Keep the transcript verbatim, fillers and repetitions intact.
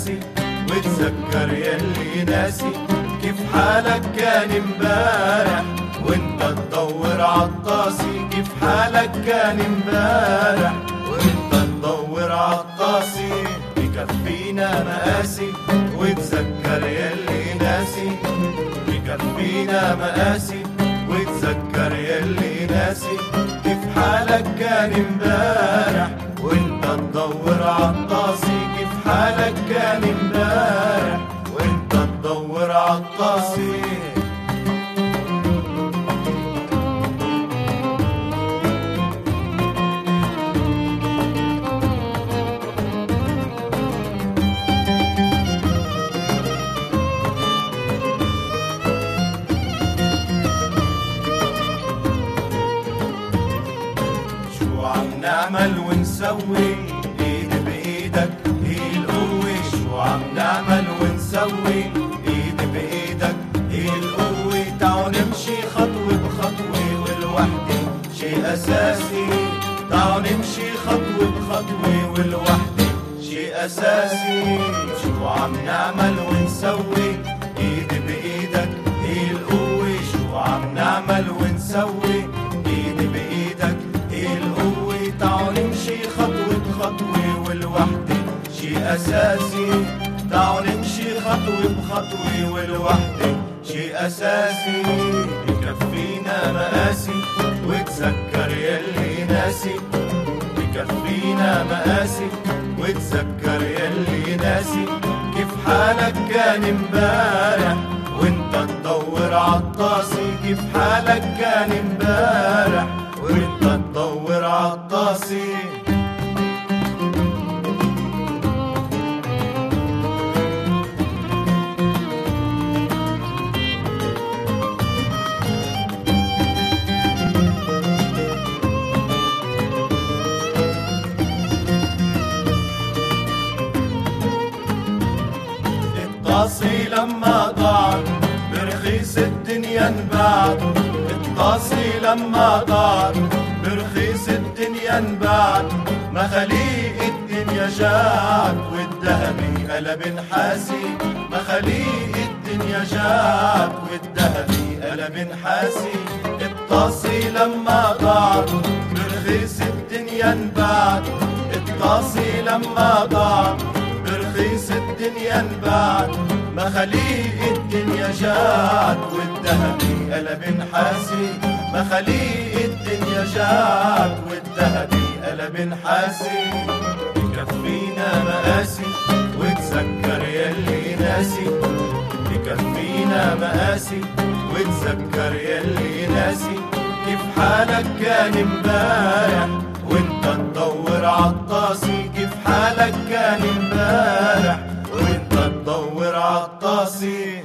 مقاسي، وتذكر يلي ناسي كيف حالك كان امبارح وانت تدور عالطاسي. كيف حالك كان امبارح وانت تدور عالطاسي. بكفينا مقاسي وتذكر يلي ناسي، بكفينا مقاسي وتذكر يلي ناسي كيف حالك كان امبارح وانت تدور عالطاسي. كيف حالك كان امبارح وانت تدور عالطاسي. نعمل ونسوي ايد بايدك هي القوة. شو عم نعمل ونسوي ايد بايدك هي القوة. تعالوا نمشي خطوة بخطوة والوحدة شي اساسي. تعالوا نمشي خطوة بخطوة والوحدة شي اساسي. شو عم نعمل ونسوي ايد بايدك هي القوة. شو عم نعمل ونسوي ايد بايدك هي القوة. تعالوا نمشي خطوة بخطوة والوحدة شي أساسي. تعالوا نمشي خطوة بخطوة والوحدة شي أساسي. بكفينا مقاسي وتذكر يلي ناسي، بكفينا مقاسي وتذكر يلي ناسي كيف حالك كان امبارح وانت تدور عالطاسي. كيف حالك كان امبارح وانت تدور عالطاسي. الطاسي لما ضاعت برخيص الدنيا انباعت. الطاسي لما ضاعت برخيص الدنيا انباعت. مخاليق الدنيا جاعت والذهبي قلب نحاسي. مخاليق الدنيا جاعت والذهبي قلب نحاسي. الطاسي لما ضاعت برخيص الدنيا انباعت. الطاسي لما ضاعت برخيص الدنيا انباعت. مخاليق الدنيا جاعت والذهبي قلب نحاسي. مخاليق الدنيا جاعت والذهبي قلب نحاسي. بكفينا مقاسي وتذكر يلي ناسي، بكفينا مقاسي وتذكر يلي ناسي كيف حالك كان امبارح وانت تدور عالطاسي. كيف حالك كان امبارح وانت تدور عالطاسي.